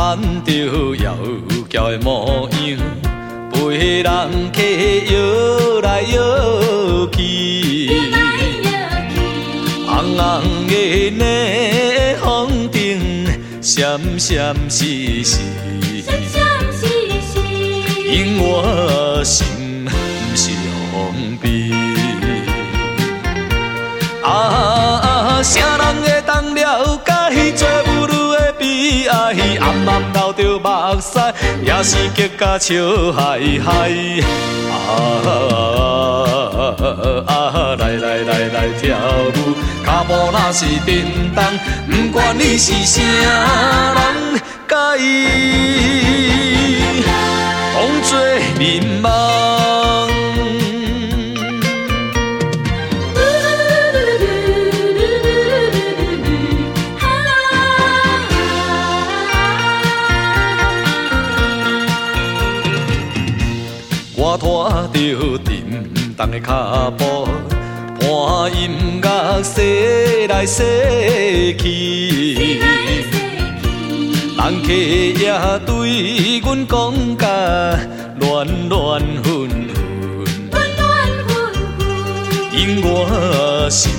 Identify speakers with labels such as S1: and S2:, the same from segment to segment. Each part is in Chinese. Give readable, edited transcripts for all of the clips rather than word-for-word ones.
S1: 牵着摇轿的模样，陪人客摇来摇去，红红的呢风顶闪闪烁烁，因我心不是封闭。啥人会当了解做母女的悲哀？暗暗流着目屎，也是结甲笑嗨嗨。来跳舞，脚步若是震动，不管你是啥人介意，当作眠梦。我拖着沉重的脚步，伴音乐驶来驶去，人客也对阮讲甲乱乱纷纷，因我心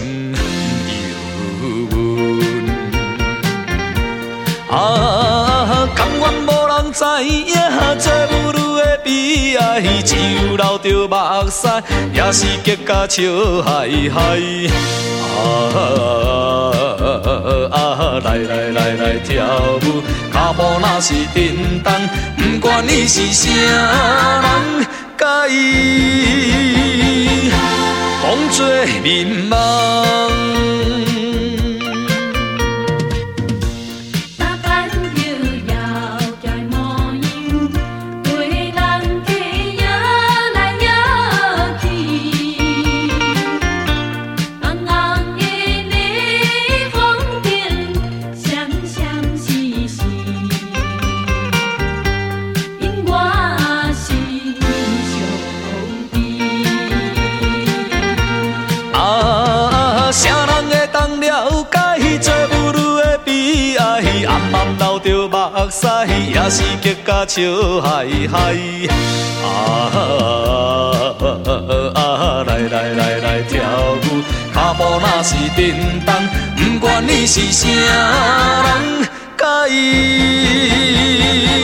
S1: 忧甘愿无人知影做母女的悲哀，只有流着目屎，也是结甲笑嗨嗨。来跳舞，脚步若是震动，不管你是啥人介意，当作眠梦。流着目屎，也是结甲笑嗨嗨。来跳舞，脚步若是震动，不管你是啥人介意。